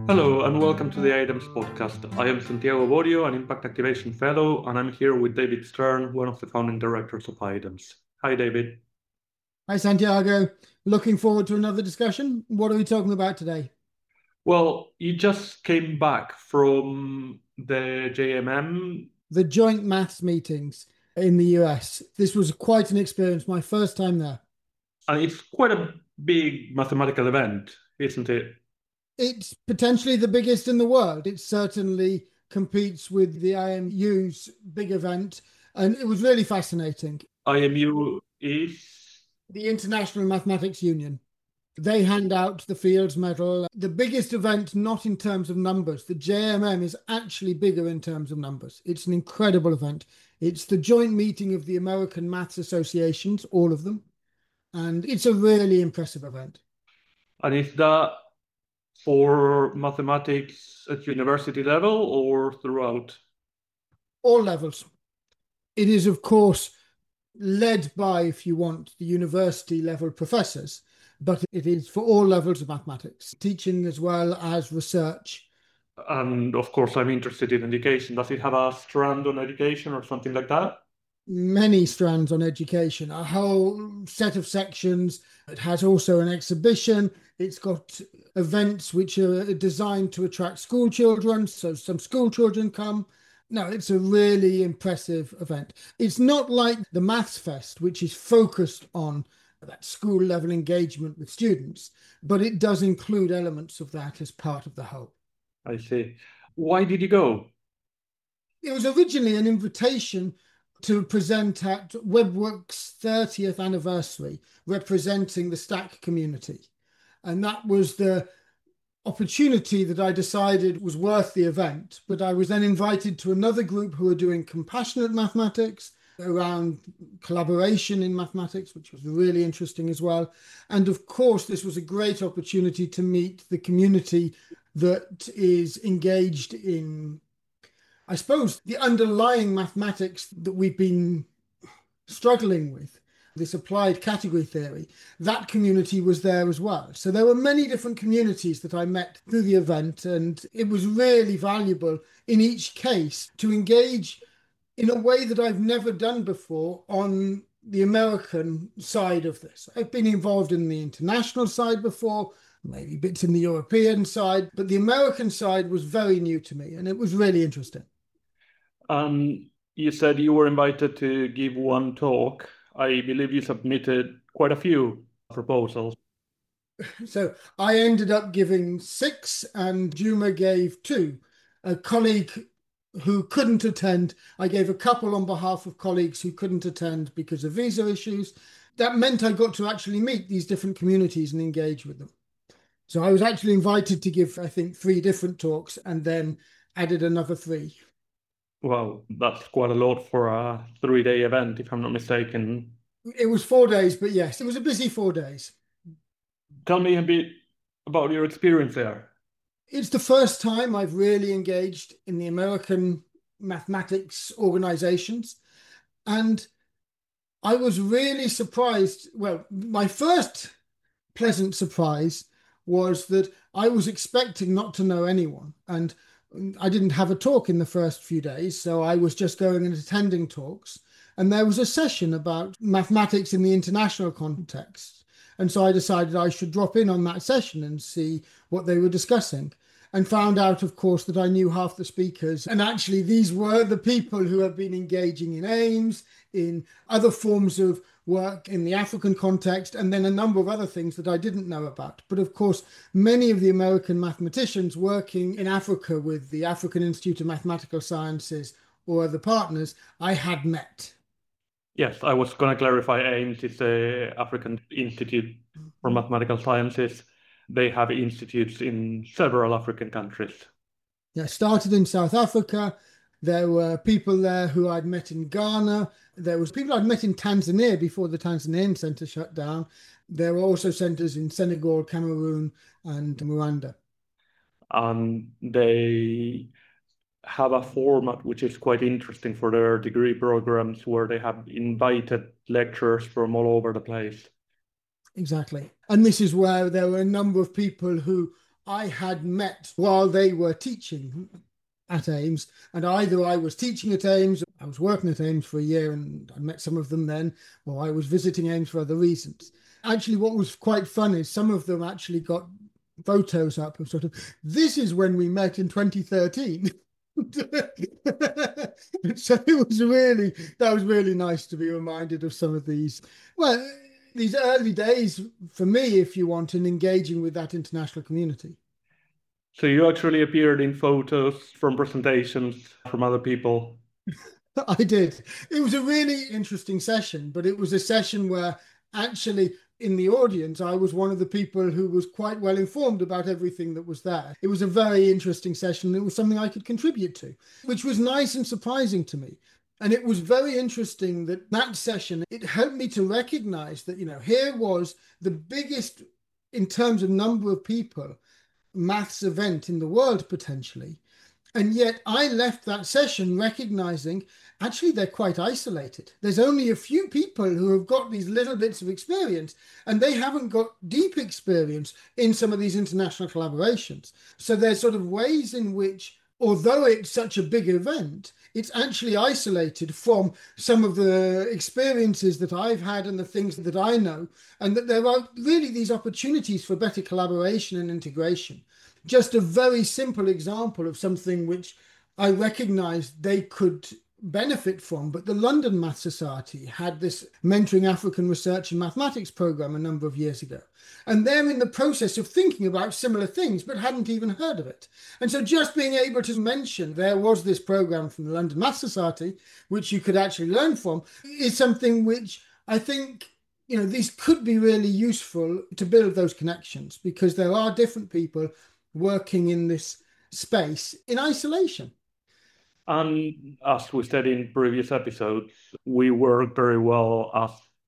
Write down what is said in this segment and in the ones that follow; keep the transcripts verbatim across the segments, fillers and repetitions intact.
Hello and welcome to the I D E M S podcast. I am Santiago Borio, an Impact Activation Fellow, and I'm here with David Stern, one of the founding directors of I D E M S. Hi, David. Hi, Santiago. Looking forward to another discussion. What are we talking about today? Well, you just came back from the J M M, The joint maths meetings in the U S. This was quite an experience, my first time there. and it's quite a big mathematical event, isn't it? It's potentially the biggest in the world. It certainly competes with the I M U's big event, and it was really fascinating. I M U is, The International Mathematics Union. They hand out the Fields Medal. The biggest event, not in terms of numbers. The J M M is actually bigger in terms of numbers. It's an incredible event. It's the joint meeting of the American Maths Associations, all of them. And it's a really impressive event. and is that for mathematics at university level or throughout? All levels. It is, of course, led by, if you want, the university level professors, but it is for all levels of mathematics, teaching as well as research. And of course, I'm interested in education. Does it have a strand on education or something like that? Many strands on education, a whole set of sections. It has also an exhibition. It's got events which are designed to attract school children. So some school children come. No, it's a really impressive event. It's not like the Maths Fest, which is focused on that school level engagement with students, but it does include elements of that as part of the whole. I see. Why did you go? It was originally an invitation to present at WebWorks' thirtieth anniversary, representing the Stack community. And that was the opportunity that I decided was worth the event. But I was then invited to another group who were doing compassionate mathematics around collaboration in mathematics, which was really interesting as well. And of course, this was a great opportunity to meet the community that is engaged in, I suppose, the underlying mathematics that we've been struggling with, this applied category theory. That community was there as well. So there were many different communities that I met through the event, and it was really valuable in each case to engage in a way that I've never done before on the American side of this. I've been involved in the international side before, maybe bits in the European side, but the American side was very new to me, and it was really interesting. Um, you said you were invited to give one talk. I believe you submitted quite a few proposals. So I ended up giving six, and Juma gave two. A colleague who couldn't attend, I gave a couple on behalf of colleagues who couldn't attend because of visa issues. That meant I got to actually meet these different communities and engage with them. So I was actually invited to give, I think, three different talks and then added another three. Wow, that's quite a lot for a three-day event, if I'm not mistaken. It was four days, but yes, it was a busy four days. Tell me a bit about your experience there. It's the first time I've really engaged in the American mathematics organizations. And I was really surprised. Well, my first pleasant surprise was that I was expecting not to know anyone. And I didn't have a talk in the first few days, so I was just going and attending talks. And there was a session about mathematics in the international context. And so I decided I should drop in on that session and see what they were discussing. And found out, of course, that I knew half the speakers. And actually, these were the people who have been engaging in AIMS, in other forms of work in the African context, and then a number of other things that I didn't know about. But of course, many of the American mathematicians working in Africa with the African Institute of Mathematical Sciences or other partners, I had met. Yes, I was going to clarify AIMS is the African Institute for Mathematical Sciences. They have institutes in several African countries. Yeah, started in South Africa. There were people there who I'd met in Ghana. There was people I'd met in Tanzania before the Tanzanian center shut down. There were also centers in Senegal, Cameroon, and Rwanda. And they have a format which is quite interesting for their degree programs where they have invited lecturers from all over the place. Exactly. And this is where there were a number of people who I had met while they were teaching at Ames, and either I was teaching at Ames, I was working at Ames for a year and I met some of them then, or I was visiting Ames for other reasons. Actually, what was quite fun is some of them actually got photos up of sort of, this is when we met in twenty thirteen. So it was really, that was really nice to be reminded of some of these, well, these early days for me, if you want, in engaging with that international community. So you actually appeared in photos from presentations from other people. I did. It was a really interesting session, but it was a session where actually in the audience, I was one of the people who was quite well informed about everything that was there. It was a very interesting session. It was something I could contribute to, which was nice and surprising to me. And it was very interesting that that session, it helped me to recognize that, you know, here was the biggest, in terms of number of people, maths event in the world potentially. And yet I left that session recognizing actually they're quite isolated. There's only a few people who have got these little bits of experience, and they haven't got deep experience in some of these international collaborations. So there's sort of ways in which, although it's such a big event, it's actually isolated from some of the experiences that I've had and the things that I know, and that there are really these opportunities for better collaboration and integration. Just a very simple example of something which I recognized they could benefit from, but the London Math Society had this Mentoring African Research in Mathematics program a number of years ago. And they're in the process of thinking about similar things, but hadn't even heard of it. And so just being able to mention there was this program from the London Math Society, which you could actually learn from, is something which I think, you know, these could be really useful to build those connections, because there are different people working in this space in isolation. And as we said in previous episodes, we work very well as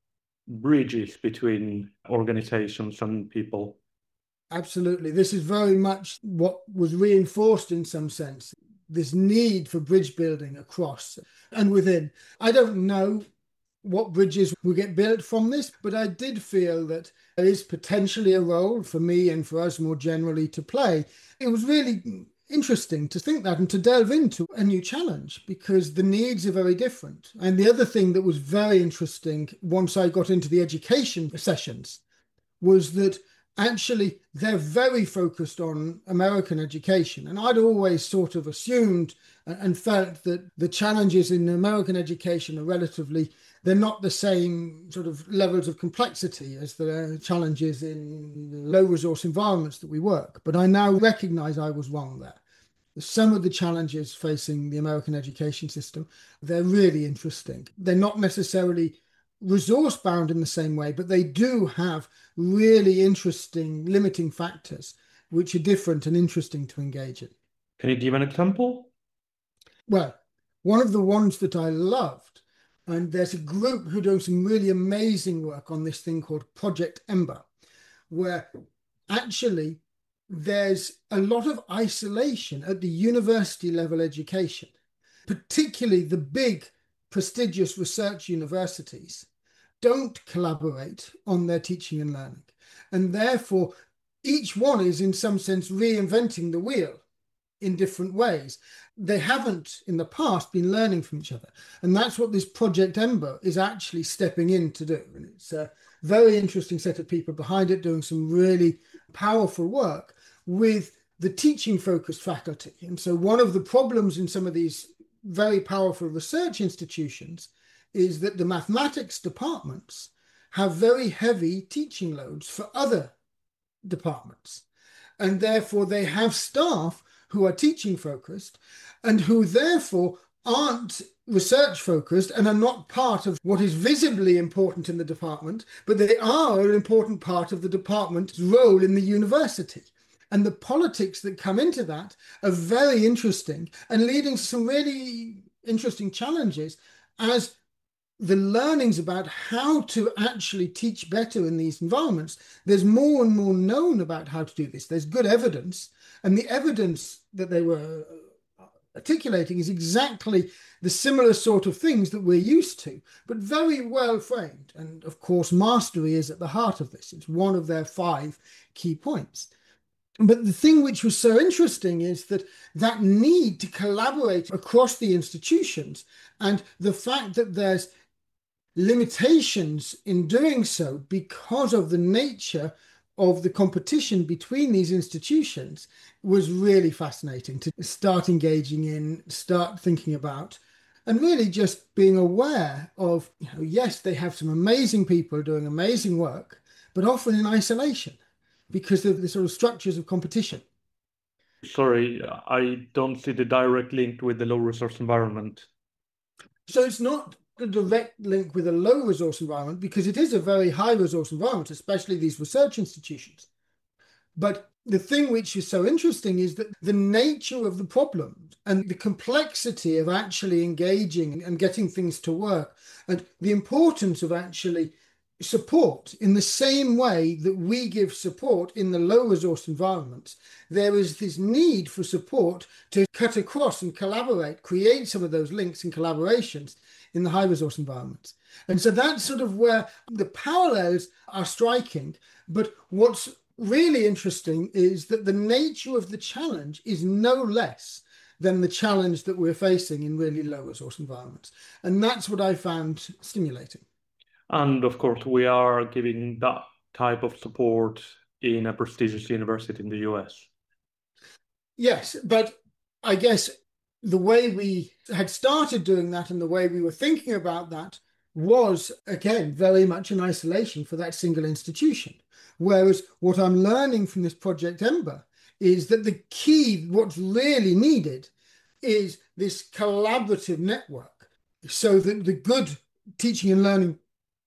bridges between organizations and people. Absolutely. This is very much what was reinforced in some sense, this need for bridge building across and within. I don't know what bridges will get built from this, but I did feel that there is potentially a role for me and for us more generally to play. It was really interesting to think that and to delve into a new challenge, because the needs are very different. And the other thing that was very interesting once I got into the education sessions was that actually they're very focused on American education. And I'd always sort of assumed and felt that the challenges in American education are relatively, they're not the same sort of levels of complexity as the challenges in low resource environments that we work. But I now recognize I was wrong there. Some of the challenges facing the American education system, they're really interesting. They're not necessarily resource bound in the same way, but they do have really interesting limiting factors, which are different and interesting to engage in. Can you give an example? Well, one of the ones that I loved, and there's a group who are doing some really amazing work on this thing called Project Ember, where actually there's a lot of isolation at the university level education, particularly the big prestigious research universities don't collaborate on their teaching and learning. And therefore, each one is in some sense reinventing the wheel in different ways. They haven't in the past been learning from each other. And that's what this Project Ember is actually stepping in to do. And it's a very interesting set of people behind it doing some really powerful work with the teaching focused faculty. And so one of the problems in some of these very powerful research institutions is that the mathematics departments have very heavy teaching loads for other departments. And therefore they have staff who are teaching focused and who therefore aren't research focused and are not part of what is visibly important in the department, but they are an important part of the department's role in the university. And the politics that come into that are very interesting and leading to some really interesting challenges as the learnings about how to actually teach better in these environments. There's more and more known about how to do this. There's good evidence, and the evidence that they were articulating is exactly the similar sort of things that we're used to, but very well framed. And of course, mastery is at the heart of this. It's one of their five key points. But the thing which was so interesting is that that need to collaborate across the institutions and the fact that there's limitations in doing so because of the nature of the competition between these institutions was really fascinating to start engaging in, start thinking about, and really just being aware of, you know, yes, they have some amazing people doing amazing work, but often in isolation because of the sort of structures of competition. Sorry, I don't see the direct link with the low resource environment. So it's not a direct link with a low resource environment because it is a very high resource environment, especially these research institutions. But the thing which is so interesting is that the nature of the problem and the complexity of actually engaging and getting things to work, and the importance of actually support in the same way that we give support in the low resource environments, there is this need for support to cut across and collaborate, create some of those links and collaborations in the high resource environments. And so that's sort of where the parallels are striking. But what's really interesting is that the nature of the challenge is no less than the challenge that we're facing in really low resource environments. And that's what I found stimulating. And of course, we are giving that type of support in a prestigious university in the U S. Yes, but I guess the way we had started doing that and the way we were thinking about that was, again, very much in isolation for that single institution. Whereas what I'm learning from this Project Ember is that the key, what's really needed, is this collaborative network so that the good teaching and learning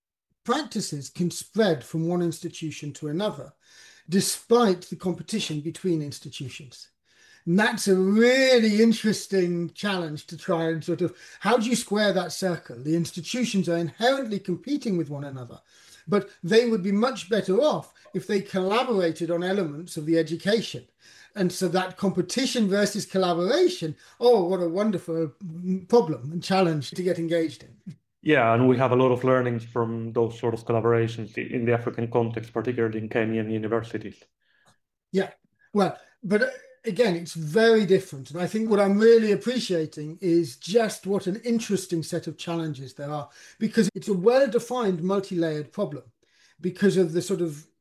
practices can spread from one institution to another, despite the competition between institutions. And that's a really interesting challenge to try and sort of, how do you square that circle? The institutions are inherently competing with one another, but they would be much better off if they collaborated on elements of the education. And so that competition versus collaboration, oh, what a wonderful problem and challenge to get engaged in. Yeah, and we have a lot of learnings from those sort of collaborations in the African context, particularly in Kenyan universities. Yeah, well, but again, it's very different. And I think what I'm really appreciating is just what an interesting set of challenges there are, because it's a well-defined, multi-layered problem because of the sort of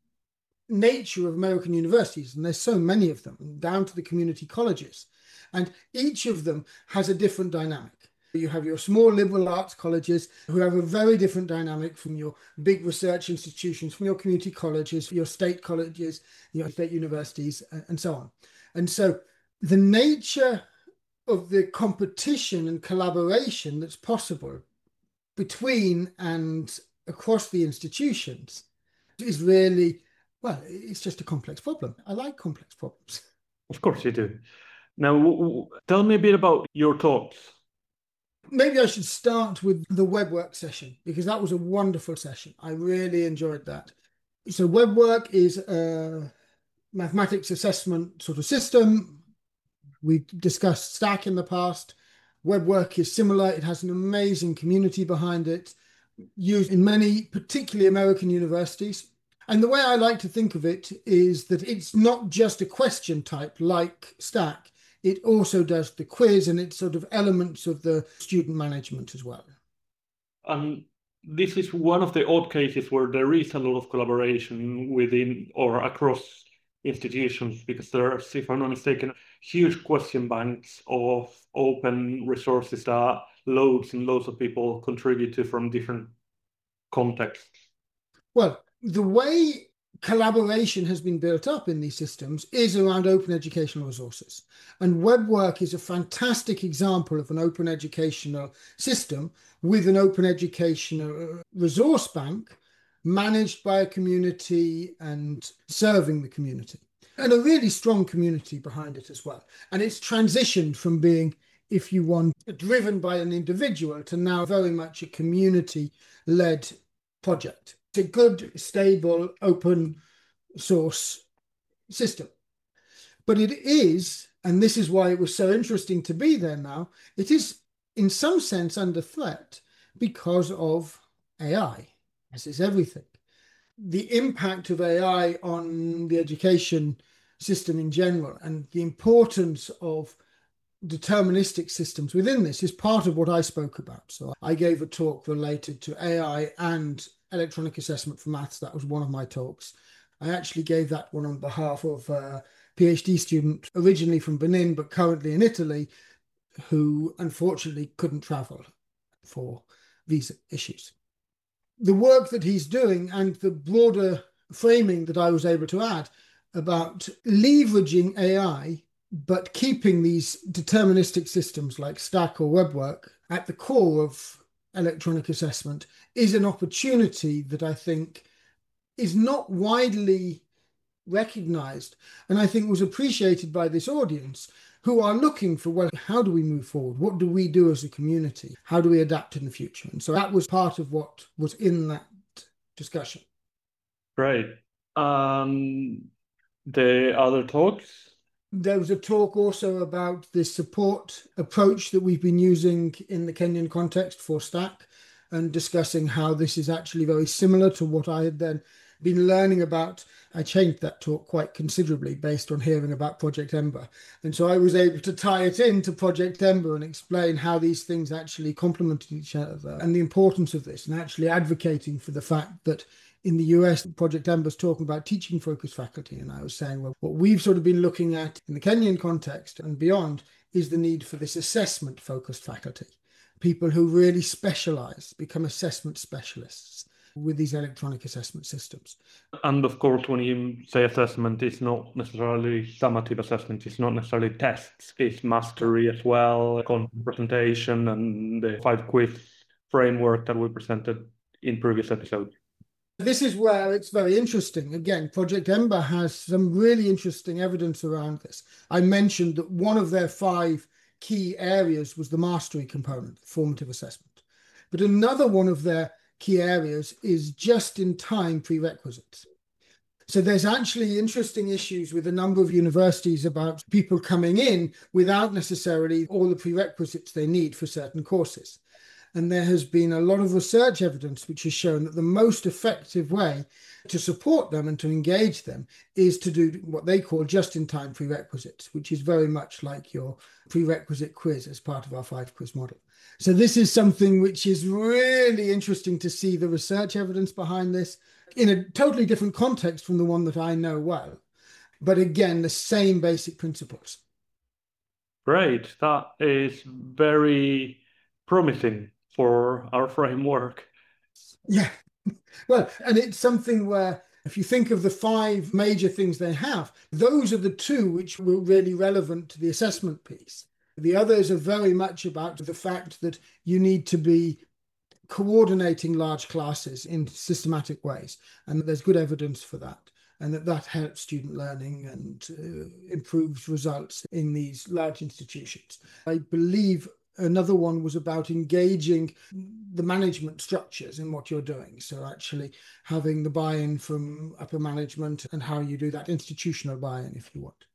nature of American universities. And there's so many of them, down to the community colleges. And each of them has a different dynamic. You have your small liberal arts colleges who have a very different dynamic from your big research institutions, from your community colleges, your state colleges, your state universities, and so on. And so the nature of the competition and collaboration that's possible between and across the institutions is really, well, it's just a complex problem. I like complex problems. Of course you do. Now, tell me a bit about your thoughts. Maybe I should start with the WebWork session because that was a wonderful session. I really enjoyed that. So WebWork is a mathematics assessment sort of system. We discussed STACK in the past. WebWork is similar. It has an amazing community behind it, used in many, particularly American universities. And the way I like to think of it is that it's not just a question type like STACK. It also does the quiz and it's sort of elements of the student management as well. And this is one of the odd cases where there is a lot of collaboration within or across institutions, because there are, if I'm not mistaken, huge question banks of open resources that loads and loads of people contribute to from different contexts. Well, the way collaboration has been built up in these systems is around open educational resources. And WebWork is a fantastic example of an open educational system with an open educational resource bank managed by a community and serving the community. And a really strong community behind it as well. And it's transitioned from being, if you want, driven by an individual to now very much a community-led project. It's a good, stable, open source system. But it is, and this is why it was so interesting to be there now, it is in some sense under threat because of A I, as is everything. The impact of A I on the education system in general, and the importance of deterministic systems within this is part of what I spoke about. So I gave a talk related to A I and electronic assessment for maths. That was one of my talks. I actually gave that one on behalf of a PhD student originally from Benin, but currently in Italy, who unfortunately couldn't travel for visa issues. The work that he's doing and the broader framing that I was able to add about leveraging A I, but keeping these deterministic systems like Stack or WebWork at the core of electronic assessment is an opportunity that I think is not widely recognized, and I think was appreciated by this audience, who are looking for, well, how do we move forward? What do we do as a community? How do we adapt in the future? And so that was part of what was in that discussion. Great. Um, the other talks? There was a talk also about the support approach that we've been using in the Kenyan context for Stack, and discussing how this is actually very similar to what I had then been learning about. I changed that talk quite considerably based on hearing about Project Ember. And so I was able to tie it into Project Ember and explain how these things actually complemented each other and the importance of this, and actually advocating for the fact that in the U S, Project Ember is talking about teaching focused faculty. And I was saying, well, what we've sort of been looking at in the Kenyan context and beyond is the need for this assessment focused faculty, people who really specialize, become assessment specialists with these electronic assessment systems. And of course, when you say assessment, it's not necessarily summative assessment, it's not necessarily tests, it's mastery as well, content presentation, and the five quiz framework that we presented in previous episodes. This is where it's very interesting. Again, Project Ember has some really interesting evidence around this. I mentioned that one of their five key areas was the mastery component, formative assessment. But another one of their key areas is just-in-time prerequisites. So there's actually interesting issues with a number of universities about people coming in without necessarily all the prerequisites they need for certain courses. And there has been a lot of research evidence which has shown that the most effective way to support them and to engage them is to do what they call just-in-time prerequisites, which is very much like your prerequisite quiz as part of our five quiz model. So this is something which is really interesting to see the research evidence behind this in a totally different context from the one that I know well. But again, the same basic principles. Great. That is very promising for our framework. Yeah. Well, and it's something where if you think of the five major things they have, those are the two which were really relevant to the assessment piece. The others are very much about the fact that you need to be coordinating large classes in systematic ways, and there's good evidence for that, and that that helps student learning and uh, improves results in these large institutions. I believe another one was about engaging the management structures in what you're doing. So actually having the buy-in from upper management and how you do that institutional buy-in, if you want.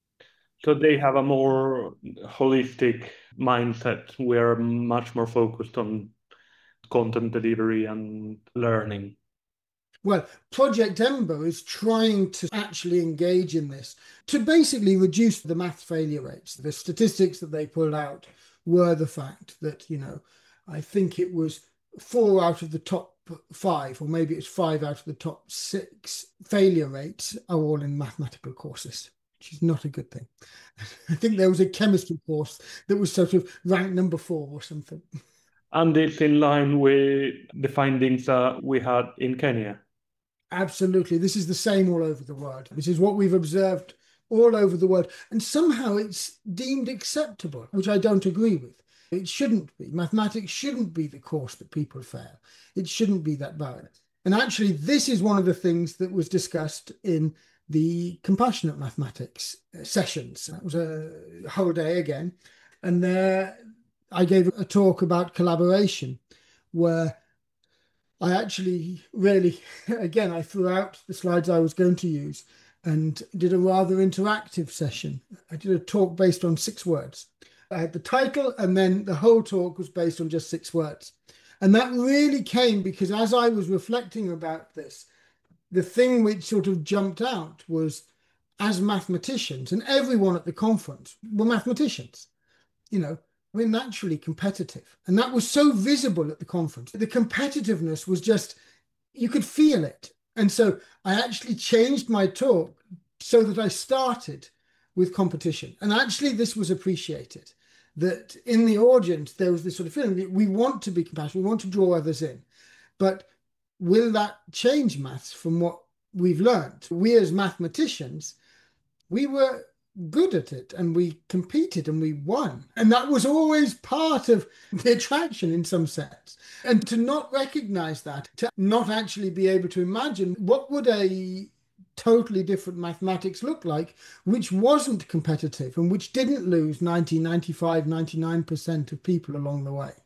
So they have a more holistic mindset. We're much more focused on content delivery and learning. Well, Project Ember is trying to actually engage in this to basically reduce the math failure rates. The statistics that they pulled out were the fact that, you know, I think it was four out of the top five, or maybe it's five out of the top six failure rates are all in mathematical courses, which is not a good thing. I think there was a chemistry course that was sort of ranked number four or something. And it's in line with the findings that we had in Kenya. Absolutely. This is the same all over the world. This is what we've observed all over the world. And somehow it's deemed acceptable, which I don't agree with. It shouldn't be. Mathematics shouldn't be the course that people fail. It shouldn't be that barrier. And actually, this is one of the things that was discussed in the compassionate mathematics sessions. That was a whole day again. And there I gave a talk about collaboration where I actually really, again, I threw out the slides I was going to use and did a rather interactive session. I did a talk based on six words. I had the title, and then the whole talk was based on just six words. And that really came because as I was reflecting about this, the thing which sort of jumped out was as mathematicians, and everyone at the conference were mathematicians, you know, we're naturally competitive. And that was so visible at the conference. The competitiveness was just, you could feel it. And so I actually changed my talk so that I started with competition. And actually, this was appreciated, that in the audience, there was this sort of feeling that we want to be compassionate, we want to draw others in. But will that change maths from what we've learned? We as mathematicians, we were good at it and we competed and we won. And that was always part of the attraction in some sense. And to not recognize that, to not actually be able to imagine what would a totally different mathematics look like, which wasn't competitive and which didn't lose ninety, ninety-five, ninety-nine percent of people along the way.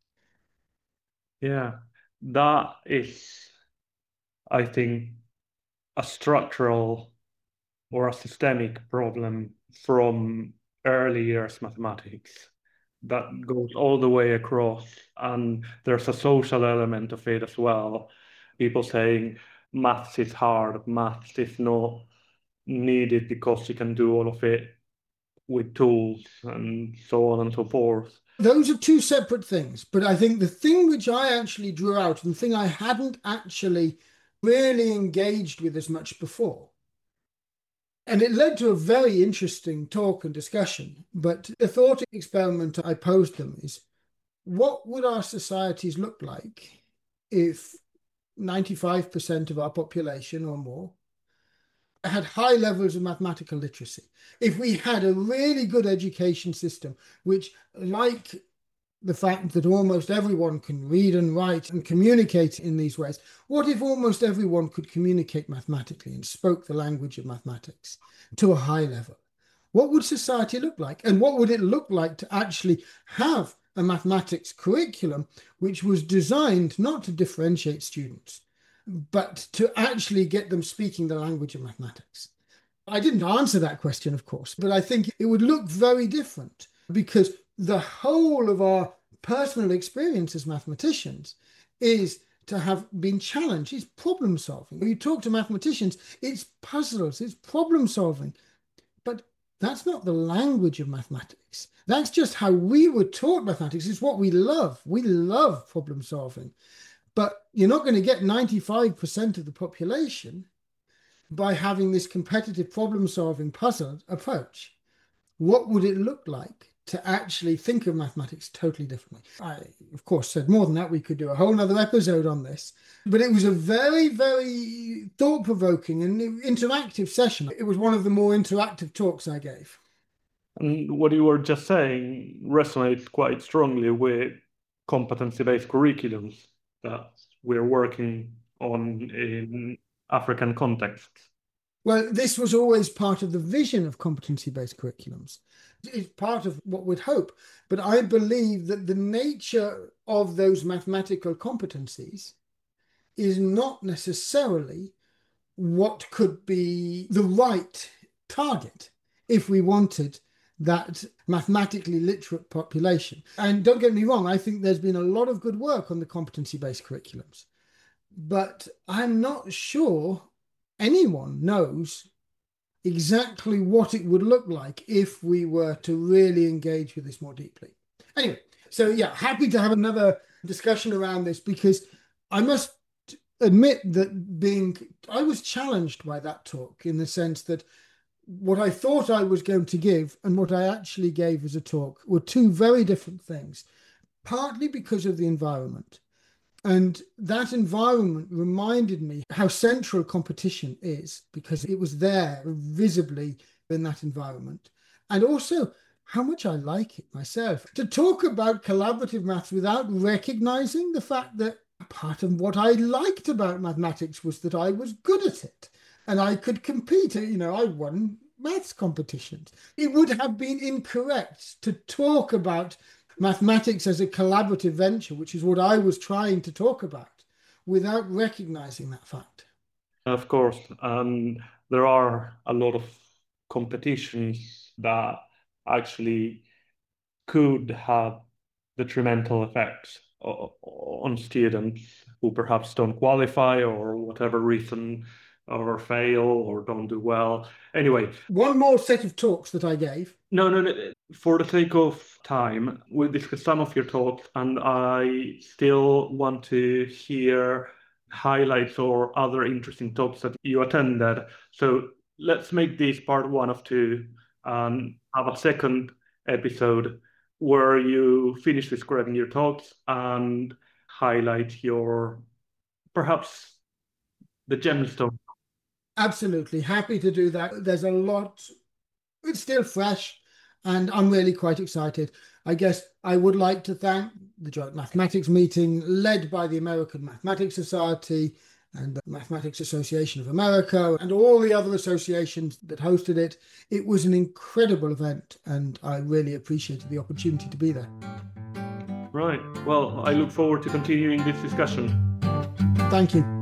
Yeah, that is, I think, a structural or a systemic problem from early years mathematics that goes all the way across. And there's a social element of it as well. People saying maths is hard, maths is not needed because you can do all of it with tools and so on and so forth. Those are two separate things. But I think the thing which I actually drew out, and the thing I hadn't actually really engaged with as much before, and it led to a very interesting talk and discussion. But the thought experiment I posed them is, what would our societies look like if ninety-five percent of our population or more had high levels of mathematical literacy? If we had a really good education system, which, like the fact that almost everyone can read and write and communicate in these ways, what if almost everyone could communicate mathematically and spoke the language of mathematics to a high level? What would society look like? And what would it look like to actually have a mathematics curriculum which was designed not to differentiate students, but to actually get them speaking the language of mathematics? I didn't answer that question, of course, but I think it would look very different, because the whole of our personal experience as mathematicians is to have been challenged. It's problem solving. When you talk to mathematicians, it's puzzles, it's problem solving. But that's not the language of mathematics. That's just how we were taught mathematics. It's what we love. We love problem solving. But you're not going to get ninety-five percent of the population by having this competitive problem solving puzzle approach. What would it look like to actually think of mathematics totally differently? I, of course, said more than that. We could do a whole nother episode on this, but it was a very, very thought-provoking and interactive session. It was one of the more interactive talks I gave. And what you were just saying resonates quite strongly with competency-based curriculums that we're working on in African contexts. Well, this was always part of the vision of competency-based curriculums. It's part of what we'd hope. But I believe that the nature of those mathematical competencies is not necessarily what could be the right target if we wanted that mathematically literate population. And don't get me wrong, I think there's been a lot of good work on the competency-based curriculums. But I'm not sure anyone knows exactly what it would look like if we were to really engage with this more deeply. Anyway, so yeah, happy to have another discussion around this, because I must admit that being, I was challenged by that talk, in the sense that what I thought I was going to give and what I actually gave as a talk were two very different things, partly because of the environment. And that environment reminded me how central competition is, because it was there visibly in that environment. And also how much I like it myself. To talk about collaborative maths without recognizing the fact that part of what I liked about mathematics was that I was good at it and I could compete. You know, I won maths competitions. It would have been incorrect to talk about mathematics as a collaborative venture, which is what I was trying to talk about, without recognizing that fact. Of course, and there are a lot of competitions that actually could have detrimental effects on students who perhaps don't qualify or whatever reason or fail or don't do well. Anyway, one more set of talks that I gave. No, no, no. For the sake of time, we discussed some of your talks, and I still want to hear highlights or other interesting talks that you attended. So let's make this part one of two and have a second episode where you finish describing your talks and highlight your perhaps the gemstone. Absolutely happy to do that. There's a lot, it's still fresh, and I'm really quite excited. I guess I would like to thank the Joint Mathematics Meeting led by the American Mathematics Society and the Mathematics Association of America and all the other associations that hosted it. It was an incredible event, and I really appreciated the opportunity to be there. Right. Well, I look forward to continuing this discussion. Thank you.